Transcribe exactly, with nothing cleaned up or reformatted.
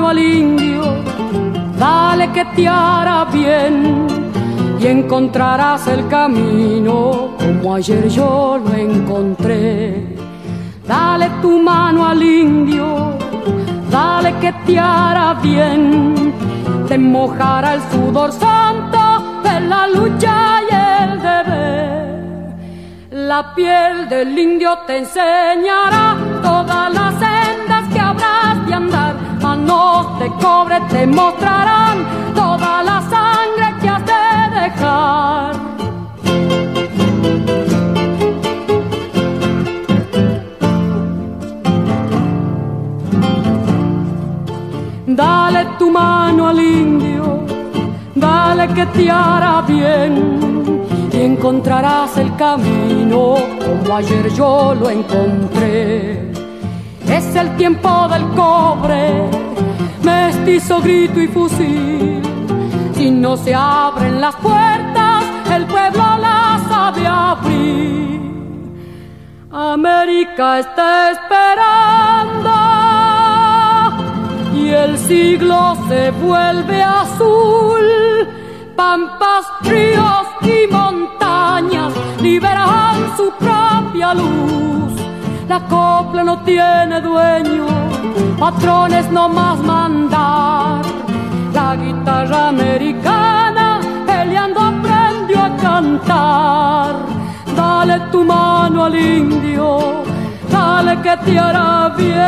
mano al indio, dale que te hará bien y encontrarás el camino como ayer yo lo encontré. Dale tu mano al indio, dale que te hará bien, te mojará el sudor santo de la lucha y el deber. La piel del indio te enseñará todas las sendas que habrás de andar, manos de cobre te mostrarán toda la sangre que has de dejar. Dale tu mano al indio, dale que te hará bien y encontrarás el camino como ayer yo lo encontré. Es el tiempo del cobre, mestizo, grito y fusil. Si no se abren las puertas, el pueblo las ha de abrir. América está esperando y el siglo se vuelve azul. Pampas, ríos y montañas liberan su propia luz. La copla no tiene dueño, patrones no más mandar. La guitarra americana peleando aprendió a cantar. Dale tu mano al indio, dale que te hará bien